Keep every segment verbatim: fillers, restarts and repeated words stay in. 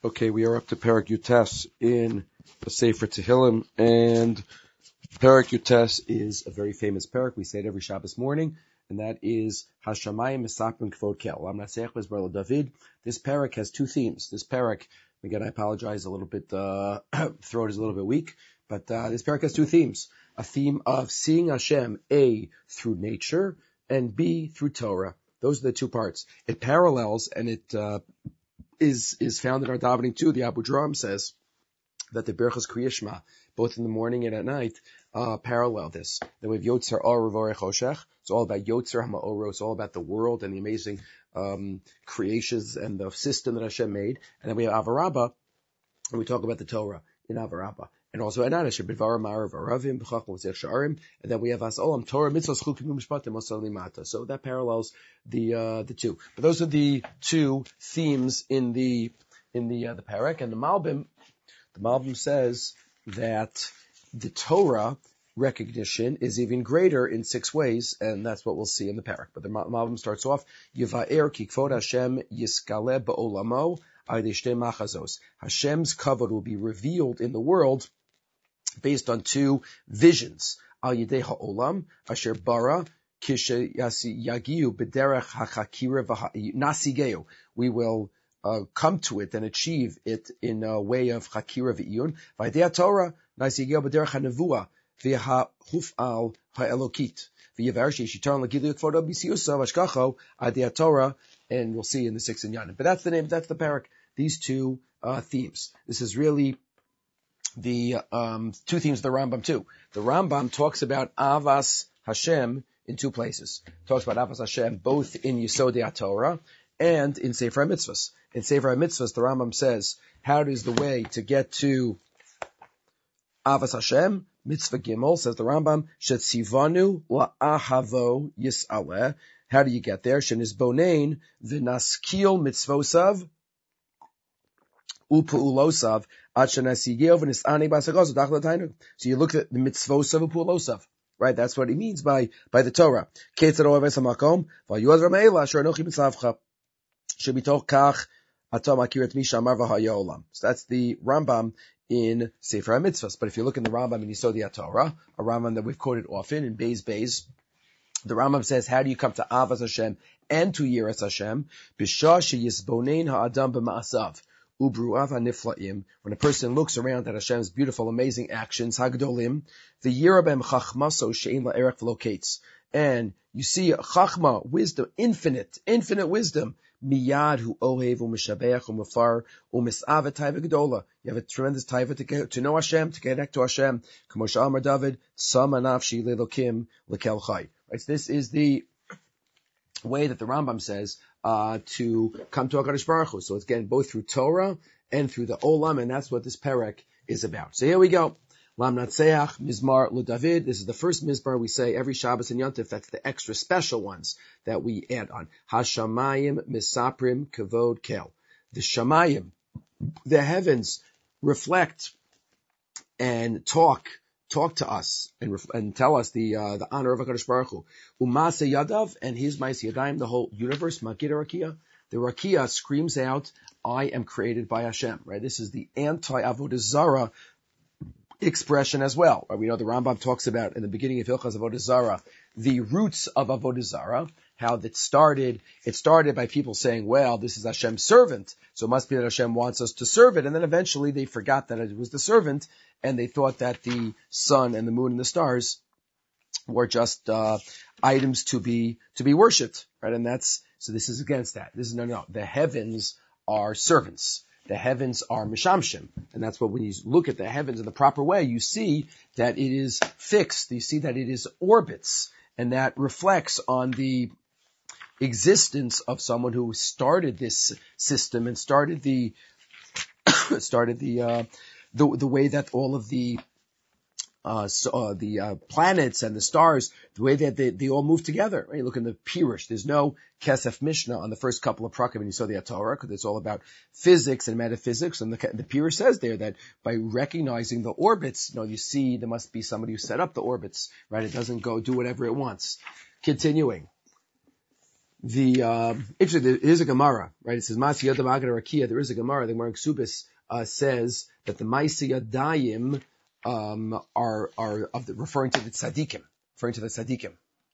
Okay, we are up to Perek Yutes in the Sefer Tehillim, and Perek Yutes is a very famous Perek. We say it every Shabbos morning, and that is Hashamayim Misaprim Kvod Kel. Lam Naseach Bezbarlo David. This Perek has two themes. This Perek, again, I apologize, a little bit, uh, throat is a little bit weak, but uh, this Perek has two themes. A theme of seeing Hashem, A, through nature, and B, through Torah. Those are the two parts. It parallels, and it uh, is is found in our davening too. The Abu Dram says that the Berachos Kriya Shema, both in the morning and at night, uh, parallel this. Then we have Yotzer Or V'Orei Choshech. It's all about Yotzer HaMa'oro. It's all about the world and the amazing um, creations and the system that Hashem made. And then we have Avarabba, and we talk about the Torah in Avarabba. And also at night, Bidvar Ma'arav Aravim, B'chachma V'zech Sha'arim. And then we have As Olam Torah Mitzvos Chukim Mishpatim Osal Limata. So that parallels the uh, the two. But those are the two themes in the in the uh, the Perek. And the Malbim, the Malbim says that the Torah recognition is even greater in six ways, and that's what we'll see in the Perek. But the Malbim starts off, Yiva'er ki Kvod Hashem Yiskale Ba'olamo Aydei Machazos. Hashem's kavod will be revealed in the world based on two visions. Al Yidei Ha'olam Asher Bara Kishe Yagiu B'derech HaChakira Nasigeu. We will uh, come to it and achieve it in a way of Chakira V'iyun. V'Yidei Torah Nasigeu B'derech HaNevuah V'Ha'Huf'al Ha'Elokit. V'Yever She'Shitarn L'Gilu Kvodo B'Siyusa V'Ashkacho Adei Torah. And we'll see in the sixth Inyanim. But that's the name, that's the Perek, these two uh, themes. This is really the um, two themes of the Rambam too. The Rambam talks about Avas Hashem in two places. Talks about Avas Hashem both in Yesodei HaTorah and in Sefer HaMitzvos. In Sefer HaMitzvos, the Rambam says, how is the way to get to Avas Hashem? Mitzvah Gimel, says the Rambam, Shetzivanu la'ahavo yis'aleh. How do you get there? Shenizbonein v'naskil mitzvosav u'pu'ulosav ad shenasigeo v'nis'ani b'asagos d'achlataynu. So you look at the mitzvosav u'pu'ulosav, right? That's what he means by by the Torah. Ketzad oaves hamakom v'yuad rameila asher anochi mitzavcha shebitoch kach atom akirat mi shamar v'haya olam. So that's the Rambam in Sefer HaMitzvos. But if you look in the Rambam in Yesodei HaTorah, a Rambam that we've quoted often in Beis Beis, the Rambam says, how do you come to Avas Hashem and to Yiras Hashem? B'shah sheyisbonein ha'adam b'ma'asav ubru'av ha'nifla'im. When a person looks around at Hashem's beautiful, amazing actions, ha'gdolim, v'yira b'hem chachmaso she'ein la'erech v'lokates. And you see chachma, wisdom, infinite, infinite wisdom. Miyad hu ohev u'mishabeach u'mafar u'misavet taiva gedola. You have a tremendous taiva to get, to know Hashem, to connect to Hashem. K'mo she'amar David, tzama nafshi le'lokim lekel chai. Right, so this is the way that the Rambam says uh, to come to HaKadosh Baruch Hu. So it's getting both through Torah and through the Olam, and that's what this Perek is about. So here we go. Lam Natseach Mizmar LeDavid. This is the first Mizmar we say every Shabbos and Yontif. That's the extra special ones that we add on. Hashamayim Misaprim Kavod Kel. The Shamayim, the heavens, reflect and talk Talk to us and, ref- and tell us the uh, the honor of HaKadosh Baruch Hu. Umase Yadav and his Ma'as Yadayim, the whole universe, Magid Rakia. The Rakia screams out, I am created by Hashem. Right? This is the anti-Avodah Zarah expression as well. Right? We know the Rambam talks about in the beginning of Hilchas Avodah Zarah the roots of Avodah Zarah, how that started. It started by people saying, well, this is Hashem's servant, so it must be that Hashem wants us to serve it. And then eventually they forgot that it was the servant, and they thought that the sun and the moon and the stars were just uh, items to be to be worshipped, right? And that's so. This is against that. This is no, no. The heavens are servants. The heavens are mishamshim, and that's what when you look at the heavens in the proper way, you see that it is fixed. You see that it is orbits, and that reflects on the existence of someone who started this system and started the started the. Uh, The, the way that all of the uh, so, uh the uh, planets and the stars, the way that they, they all move together. Right? You look in the Pirush. There's no Kesef Mishnah on the first couple of prakim in Yesodei HaTorah because it's all about physics and metaphysics. And the, the Pirush says there that by recognizing the orbits, you know, you see there must be somebody who set up the orbits. Right? It doesn't go do whatever it wants. Continuing. The, um, interesting, there is a Gemara, right? It says, Masi Yadam Agad Rakia. There is a Gemara. The Gemara in Ksubis, uh, says that the Maisi Yadayim, um, are, are of the, referring to the Tzadikim, referring to the Tzadikim.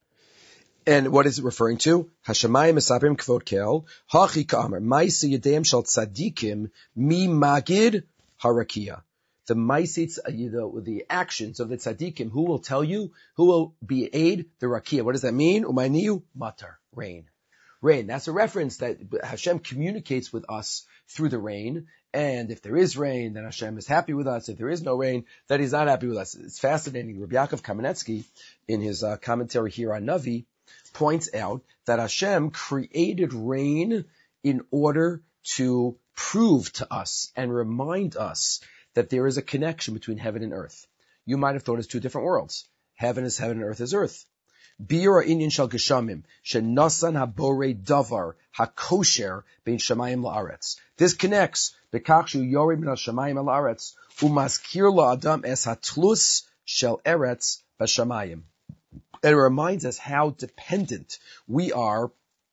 And what is it referring to? Hashemayim Esaprim Kvod Kel, Hachi Ka'amar, Maisi Yadayim Shal Tzadikim, Mi Magid Harakia. The Maisi, the, the actions of the Tzadikim, who will tell you, who will be aid the Rakia. What does that mean? Umayniu Matar, rain. Rain. That's a reference that Hashem communicates with us through the rain. And if there is rain, then Hashem is happy with us. If there is no rain, then He's not happy with us. It's fascinating. Rabbi Yaakov Kamenetsky, in his uh, commentary here on Navi, points out that Hashem created rain in order to prove to us and remind us that there is a connection between heaven and earth. You might have thought it's two different worlds. Heaven is heaven and earth is earth. Biur inyan shel geshamim, shenasan habore davar hakosher bein shamayim la'aretz. This connects bekach shu yorim min shamayim la'aretz umaskir la'adam es hatlus shel eretz b'shamayim. It reminds us how dependent we are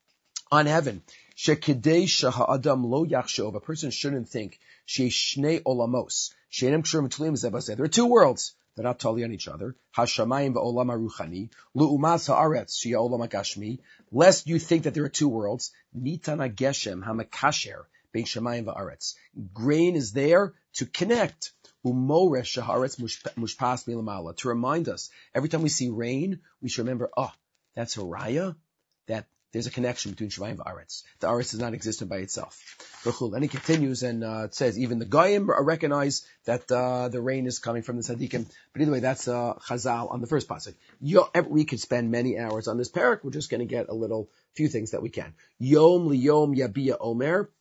on heaven. Shekidei shaha'adam lo yachshov. A person shouldn't think sheish shnei olamos she'enem k'shurim t'luim zeh b'zeh. There are two worlds. They're not totally on each other. Hashamayim va'olam haruchani, lu'umas ha'aretz she'ya olam ha'gashmi. Lest you think that there are two worlds. Nitan ha'geshem ha'makasher bein shamayim va'aretz. Grain is there to connect. Umoresh ha'aretz mushpas milamala. To remind us, every time we see rain, we should remember, oh, that's a raya, that there's a connection between Shemayim and Aretz. The Aretz is not existent by itself. And he continues and uh, it says, even the Goyim recognize that uh, the rain is coming from the Tzadikim. But either way, that's uh, Chazal on the first pasuk. We could spend many hours on this parak. We're just going to get a little, few things that we can. Yom liyom yabiya omer,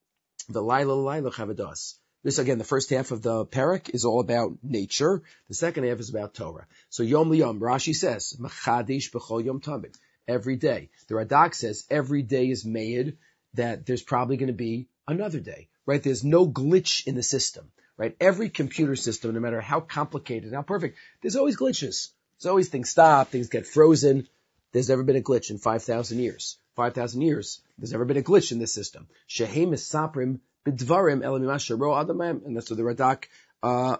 the laila laila chavadas. This, again, the first half of the parak is all about nature. The second half is about Torah. So yom liyom, Rashi says, machadish b'chol yom tamid. Every day. The Radak says every day is made, that there's probably going to be another day, right? There's no glitch in the system, right? Every computer system, no matter how complicated, how perfect, there's always glitches. There's always things stop, things get frozen. There's never been a glitch in five thousand years. five thousand years, there's never been a glitch in this system. Shehem esaprim b'dvarim elam mimah ro adamim. And that's what the Radak uh,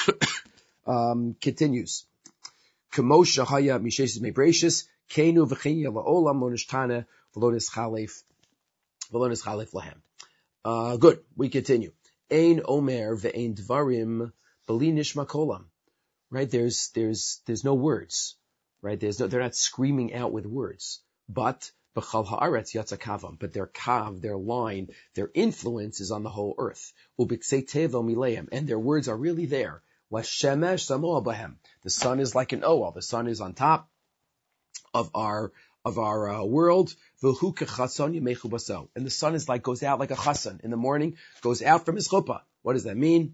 um, continues. Kemo shahaya mishesis mebreshis. Keinu v'chinya la'olam lo nishtana v'lo nischalef v'lo nischalef lahem. Uh, good. We continue. Ein omer ve'ein dvarim b'li nishma kolam. Right? There's, there's, there's no words. Right? There's no, they're not screaming out with words. But b'chal ha'aretz yatsa kavam. But their kav, their line, their influence is on the whole earth. U'b'ksei tevo mileim. And their words are really there. L'shemesh samoa bahem. The sun is like an oel. The sun is on top of our of our uh, world, and the sun is like goes out like a chassan in the morning, goes out from his chuppah. What does that mean?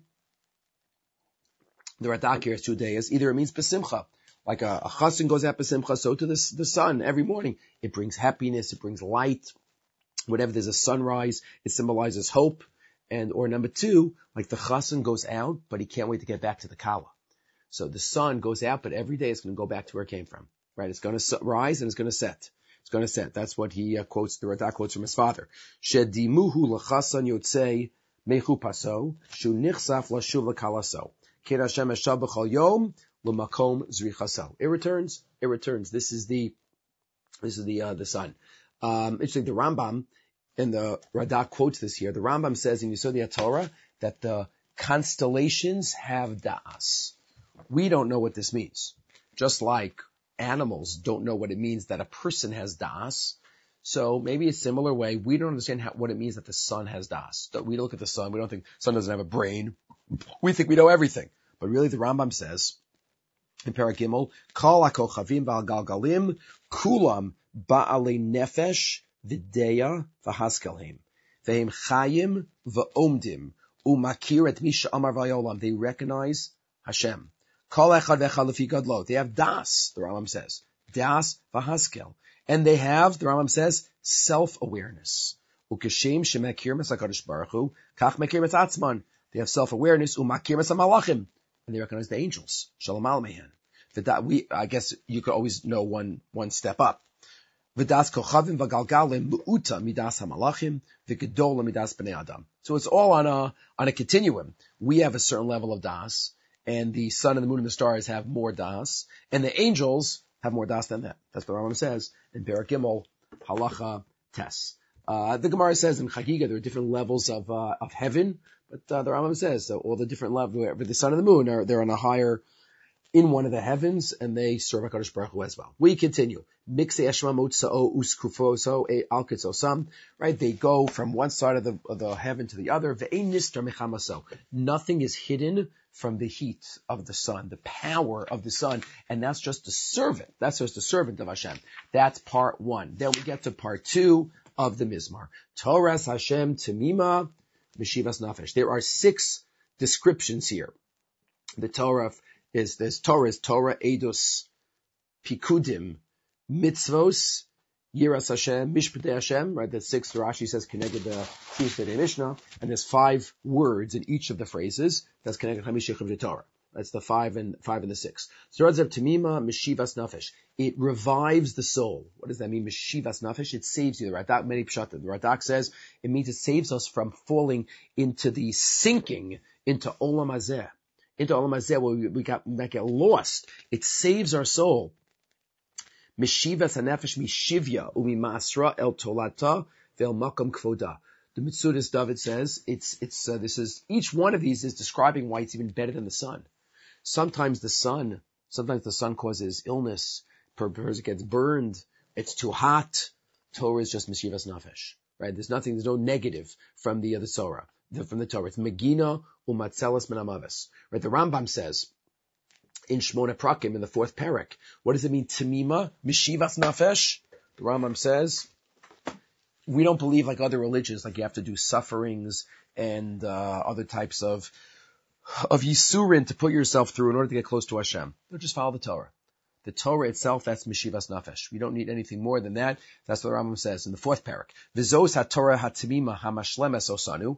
The Radak here has two days. Either it means besimcha, like a, a chassan goes out besimcha, so to the the sun every morning. It brings happiness, it brings light. Whenever there's a sunrise, it symbolizes hope. And or number two, like the chassan goes out, but he can't wait to get back to the kala. So the sun goes out, but every day it's going to go back to where it came from. Right, it's going to rise and it's going to set. It's going to set. That's what he uh, quotes. The Radak quotes from his father. Shedimuhu lachasan yotzei mechu paso shu nichsaf lashuv lakalaso kir Hashem eshal b'chol yom l'makom zrichaso. It returns. It returns. This is the this is the uh, the sun. Um, interesting. The Rambam and the Radak quotes this here. The Rambam says in Yesodei HaTorah that the constellations have da'as. We don't know what this means. Just like animals don't know what it means that a person has das. So maybe a similar way, we don't understand how, what it means that the sun has das. We look at the sun, we don't think the sun doesn't have a brain. We think we know everything. But really the Rambam says in Perek Gimel, Kol HaKochavim Ba'al Galgalim Kulam Ba'alei Nefesh V'Deya V'Haskelhim V'Hem Chayim V'Omdim U'Makir Et Misha Amar V'Yolam. They recognize Hashem. They have das, the Rambam says. Das v'haskel. And they have, the Rambam says, self-awareness. They have self-awareness. And they recognize the angels. Shalom al-mehen. We, I guess you could always know one, one step up. V'das kochavim v'galgalim mu'uta midas hamalachim v'gedola midas b'nei adam. So it's all on a on a continuum. We have a certain level of das, and the sun and the moon and the stars have more das, and the angels have more das than that. That's what the Rambam says in Perek Gimel Halacha Tes. Uh, the Gemara says in Chagiga there are different levels of uh, of heaven, but uh, the Rambam says so all the different levels, the sun and the moon are they're on a higher in one of the heavens, and they serve HaKadosh Baruch Hu as well. We continue. Right? They go from one side of the, of the heaven to the other. Nothing is hidden from the heat of the sun, the power of the sun, and that's just a servant. That's just a servant of Hashem. That's part one. Then we get to part two of the Mizmar. Toras Hashem Temima Meshivas Nafesh. There are six descriptions here. The Torah is this Torah is Torah, Eidos, Pikudim, Mitzvos, Yiras Hashem, Mishpatei Hashem, right? That's six. Rashi says connected the Tuesday Mishnah, and there's five words in each of the phrases that's connected Hamishich of the Torah. That's the five and five and the six. So Tamima Meshivas Nafesh. It revives the soul. What does that mean? Meshivas Nafesh. It saves you. The Radak many pshat. The Radak says it means it saves us from falling into the sinking into Olam Hazeh. Into Olam Hazeh, where we, we got, we might get lost. It saves our soul. Meshivas hanefesh mishivya umimasra el tolata ve'el makam kvoda. The Mitzudas David says it's it's uh, this is each one of these is describing why it's even better than the sun. Sometimes the sun, sometimes the sun causes illness. Per person gets burned. It's too hot. Torah is just meshivas nafesh, right? There's nothing. There's no negative from the uh, the Torah. The, from the Torah, it's megina umatzelas menamavis. Right? The Rambam says in Shmona Prakim in the fourth parak. What does it mean? Tamima mishivas nafesh. The Rambam says we don't believe like other religions, like you have to do sufferings and uh, other types of of yisurin to put yourself through in order to get close to Hashem. No, just follow the Torah. The Torah itself, that's mishivas nafesh. We don't need anything more than that. That's what the Rambam says in the fourth parak. V'zos haTorah hatamima hamashlemes osanu.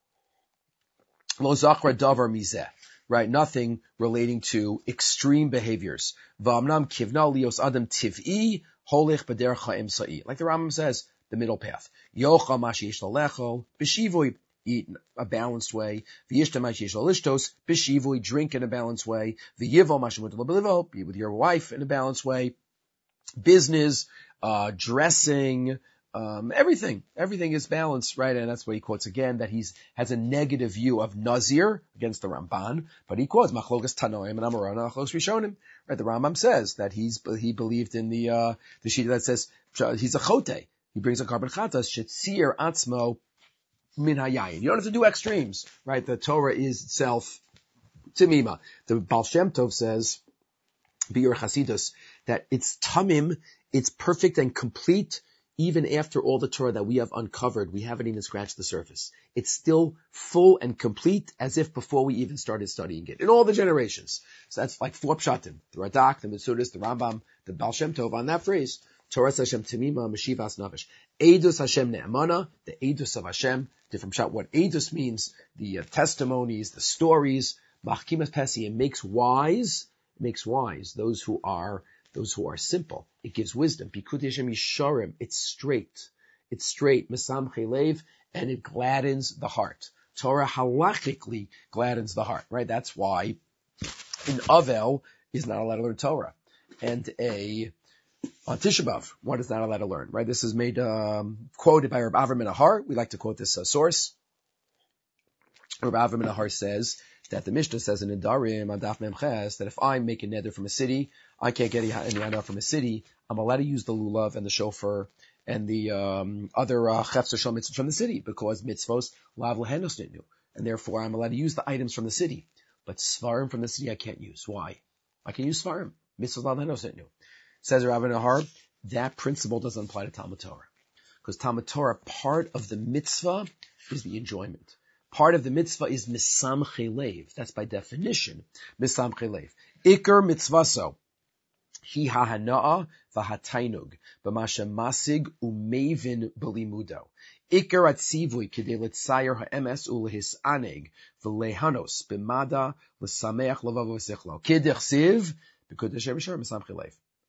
Lo zachra davar mizeh. Right, nothing relating to extreme behaviors. V'amnam kivna lios adam tiv'i holich b'derech ha'im sa'i. Like the Rambam says, the middle path. Yochal ma sheyesh l'lechol b'shivui, eat a balanced way. V'yishta ma sheyesh l'lishtos b'shivui, drink in a balanced way. V'yivol ma shemut l'b'livol, be with your wife in a balanced way. Business, uh, dressing, Um, everything, everything is balanced, right? And that's what he quotes again, that he's, has a negative view of Nazir against the Ramban, but he quotes Machlokas Tanoim and Amarona Machlokas Rishonim, right? The Rambam says that he's, he believed in the, uh, the sheet that says, he's a chote. He brings a carbon chatas, shetzir atzmo min hayayin. You don't have to do extremes, right? The Torah is itself tamima. The Baal Shem Tov says, Biur Chasidus, that it's tamim, it's perfect and complete. Even after all the Torah that we have uncovered, we haven't even scratched the surface. It's still full and complete as if before we even started studying it. In all the generations. So that's like four pshatim. The Radak, the Mitzudas, the Rambam, the Baal Shem Tov on that phrase. Torah Hashem Temima, Meshivas Nafesh. Eidus Hashem Ne'amana, the Eidus of Hashem. Different pshat. What Eidus means, the uh, testimonies, the stories. Machkimas Pesi, it makes wise, it makes wise those who are Those who are simple. It gives wisdom. Pikud Hashem Yisharim. It's straight. It's straight. Mesamchei Lev. And it gladdens the heart. Torah halachically gladdens the heart, right? That's why an Avel is not allowed to learn Torah. And a, a Tisha B'Av, one is not allowed to learn, right? This is made, um, quoted by Rabbi Avram Menahar. We like to quote this uh, source. Rabbi Avram Menahar says that the Mishnah says in Nedarim, Adaf Memches, that if I make a neder from a city, I can't get any hana from a city, I'm allowed to use the lulav and the shofar and the um, other chefs uh, mitzvahs from the city, because mitzvos lav lehenos nitnu, and therefore I'm allowed to use the items from the city. But svarim from the city I can't use. Why? I can use svarim. Mitzvos lav lehenos nitnu. Says Rabbi Nahar, that principle doesn't apply to Talmud Torah, because Talmud Torah, part of the mitzvah is the enjoyment. Part of the mitzvah is misamchei lev. That's by definition misamchei lev. Iker mitzvaso. Hi hahana'a v'hatainug b'masha masig u'mevin b'limudo. Iker atzivui k'dei l'tzayer ha'emes u'lehis'aneg v'lehanos b'mada l'sameach l'vavo v'sichlo. K'dech siv b'kod Hashem yishar misamchei lev.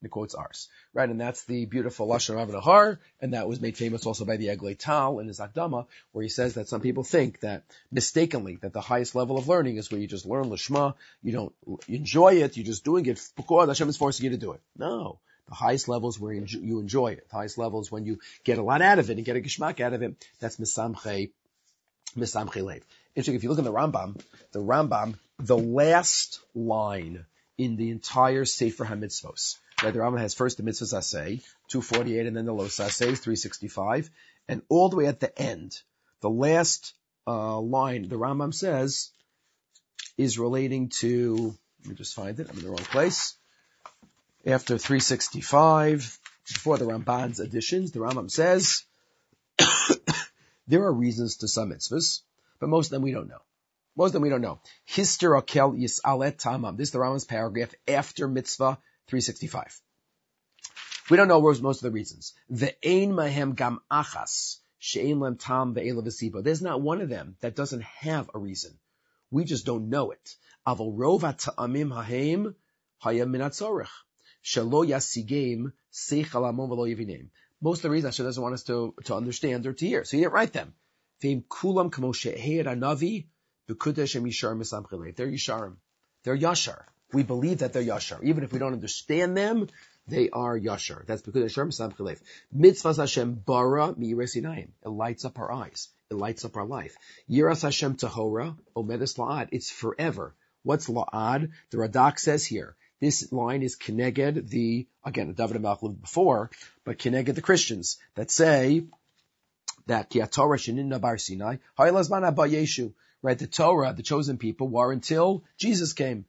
and it quotes ours, right? And that's the beautiful Lashon Rav Nahar, and that was made famous also by the Eglei Tal in his Akdama, where he says that some people think that mistakenly that the highest level of learning is where you just learn Lishma, you don't you enjoy it, you're just doing it because Hashem is forcing you to do it. No. The highest level is where you enjoy it. The highest level is when you get a lot out of it and get a geshmak out of it. That's misamche, misamche leiv. Interesting, if you look in the Rambam, the Rambam, the last line in the entire Sefer HaMitzvos, right? The Rambam has first the Mitzvahs Aseh, two forty-eight, and then the Los Aseh, three sixty-five, and all the way at the end, the last uh, line, the Rambam says, is relating to, let me just find it, I'm in the wrong place. After three sixty-five, before the Ramban's additions, the Rambam says, there are reasons to some mitzvahs, but most of them we don't know. Most of them we don't know. Hister akel yisalet tamam. This is the Rambam's paragraph after mitzvah three sixty-five. We don't know most of the reasons. Ve'ein mahem gam achas she'ein lem tam ve'ela v'siba. There's not one of them that doesn't have a reason. We just don't know it. Aval rov ha'ta'amim hahem hayam min hatzorech shelo yasigem seichel hamon v'lo yivinem. Most of the reasons Hashem doesn't want us to, to understand or to hear, so he didn't write them. Ve'im kulam kamo she'eir hanavi. They're Yisharim. They're Yashar. We believe that they're Yashar. Even if we don't understand them, they are Yashar. That's because Yisharim Misam Chalev. Mitzvahs Hashem bara mi'iras yinayim. It lights up our eyes. It lights up our life. Yiras Hashem tahora, omedes la'ad. It's forever. What's la'ad? The Radak says here, this line is Keneged the, again, David HaMelech lived before, but Keneged the Christians that say that Ki HaTorah sheninna bar Sinai, ha'ilazman haba Yeshu. Right, the Torah, the chosen people, were until Jesus came.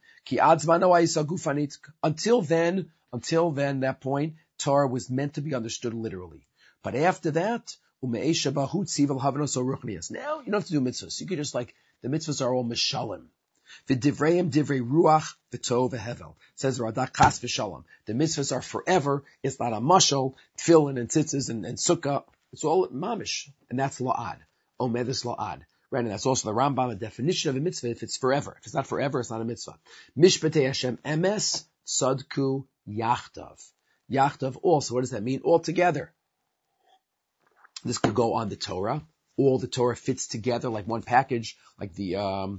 Until then, until then, that point, Torah was meant to be understood literally. But after that, now you don't have to do mitzvahs. You could just like, the mitzvahs are all mishalim. V'divreim divrei ruach v'tov v'hevel. Says Radak Chas v'shalom. The mitzvahs are forever. It's not a mashal, tefillin and tzitzis and, and sukkah. It's all mamish. And that's la'ad. Omedus la'ad. Right, and that's also the Rambam, a definition of a mitzvah if it's forever. If it's not forever, it's not a mitzvah. Mishpatei Hashem emes tzadku yachtav. Yachtav also, what does that mean? All together. This could go on the Torah. All the Torah fits together like one package, like the, um,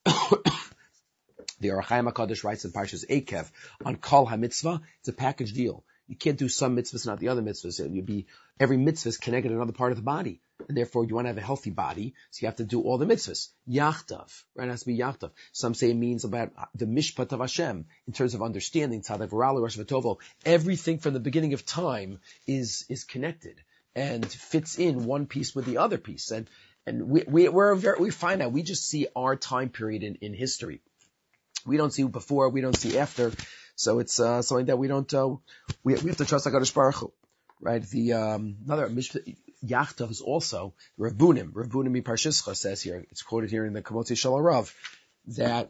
the Or HaChaim HaKadosh writes in Parshas Eikev on Kol HaMitzvah. It's a package deal. You can't do some mitzvahs, not the other mitzvahs. You'd be, every mitzvah is connected to another part of the body. And therefore, you want to have a healthy body, so you have to do all the mitzvahs. Yachtav, right? It has to be yachtav. Some say it means about the mishpat of Hashem, in terms of understanding, tzaddik v'rali, rosh v'tovo. Everything from the beginning of time is, is connected and fits in one piece with the other piece. And, and we, we, we're very, we find out, we just see our time period in, in history. We don't see before, we don't see after. So it's, uh, something that we don't, uh, we, we have to trust HaKadosh Baruch Hu. Right? The, um, another, Yachtav is also, Rav Bunim, Rav Bunim Parshischa says here, it's quoted here in the Kamotzi Shel Rav, that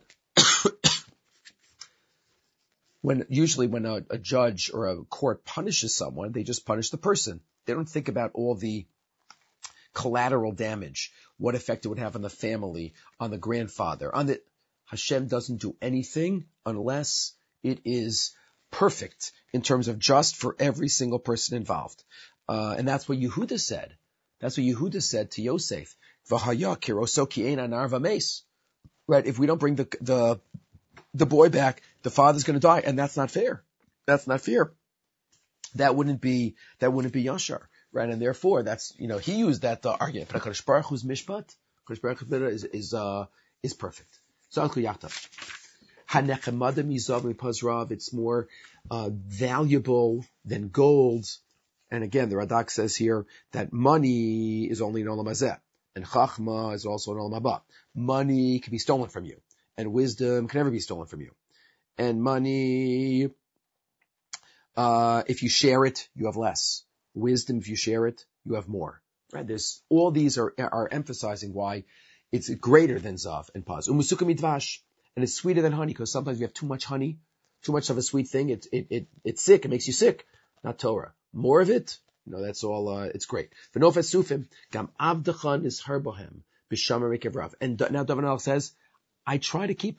when, usually when a, a judge or a court punishes someone, they just punish the person. They don't think about all the collateral damage, what effect it would have on the family, on the grandfather, on the, Hashem doesn't do anything unless it is perfect in terms of just for every single person involved. Uh, and that's what Yehuda said. That's what Yehuda said to Yosef. V'haya kiroso ki ein anar v'meis. Right? If we don't bring the, the, the boy back, the father's gonna die, and that's not fair. That's not fair. That wouldn't be, that wouldn't be Yashar. Right? And therefore, that's, you know, he used that uh, argument. But HaKadosh Baruch Hu's mishpat, HaKadosh Baruch Hu is, is, uh, is perfect. So, it's more uh, valuable than gold. And again, the Radak says here that money is only in Olam Hazeh, and Chachma is also in Olam Haba. Money can be stolen from you, and wisdom can never be stolen from you. And money, uh, if you share it, you have less. Wisdom, if you share it, you have more. Right? There's all these are are emphasizing why it's greater than Zav and Paz. Umusuka midvash. And it's sweeter than honey, because sometimes you have too much honey, too much of a sweet thing. It, it, it, it's sick. It makes you sick. Not Torah. More of it, you know, that's all, uh, it's great. V'nofet sufim, gam avdachan is herbohem, b'shamar mekevrav. And now David HaMelech says, I try to keep it.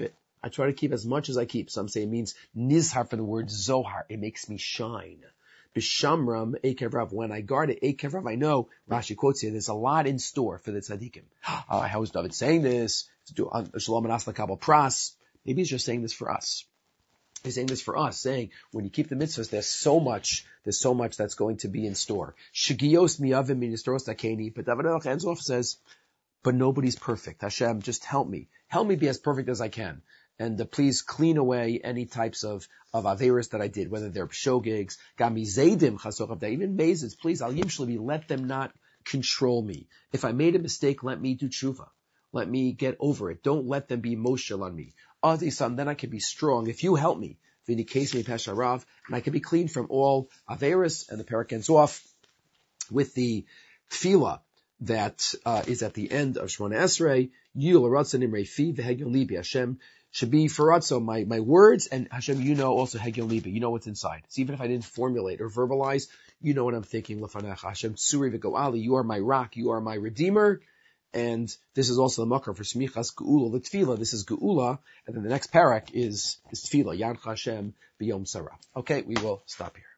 I try to keep as much as I keep. Some say it means nizhar from the word zohar. It makes me shine. B'shamram ekev rav. When I guard it, ekev rav, I know, Rashi quotes here, there's a lot in store for the tzaddikim. Uh, how is David saying this? Shalom and Asla Kabal Pras. Maybe he's just saying this for us. He's saying this for us, saying when you keep the mitzvahs, there's so much, there's so much that's going to be in store. Shigiyos miyavim ministros takeni. But David Melech ends off says, but nobody's perfect. Hashem, just help me. Help me be as perfect as I can. And uh, please clean away any types of, of averis that I did, whether they're shogigs, gamizaydim chasochavda, even mazes. Please, al yimshlevi, let them not control me. If I made a mistake, let me do tshuva. Let me get over it. Don't let them be emotional on me. Son, then I can be strong if you help me. V'nikesmi pesharav, and I can be clean from all averis. And the parak ends off with the tefillah that uh, is at the end of Shemona Esrei. Yul aratzon imrei fi v'hegel libi. Hashem should be for Ratzo, my, my words, and Hashem, you know also Hegel Libi, you know what's inside. So even if I didn't formulate or verbalize, you know what I'm thinking, Lefanecha, Hashem Tsuri v'Go'ali, you are my rock, you are my redeemer, and this is also the makar for Smichas Geula, the Tefillah, this is Geula, and then the next parak is, is Tefillah, Yancha Hashem B'Yom Sarah. Okay, we will stop here.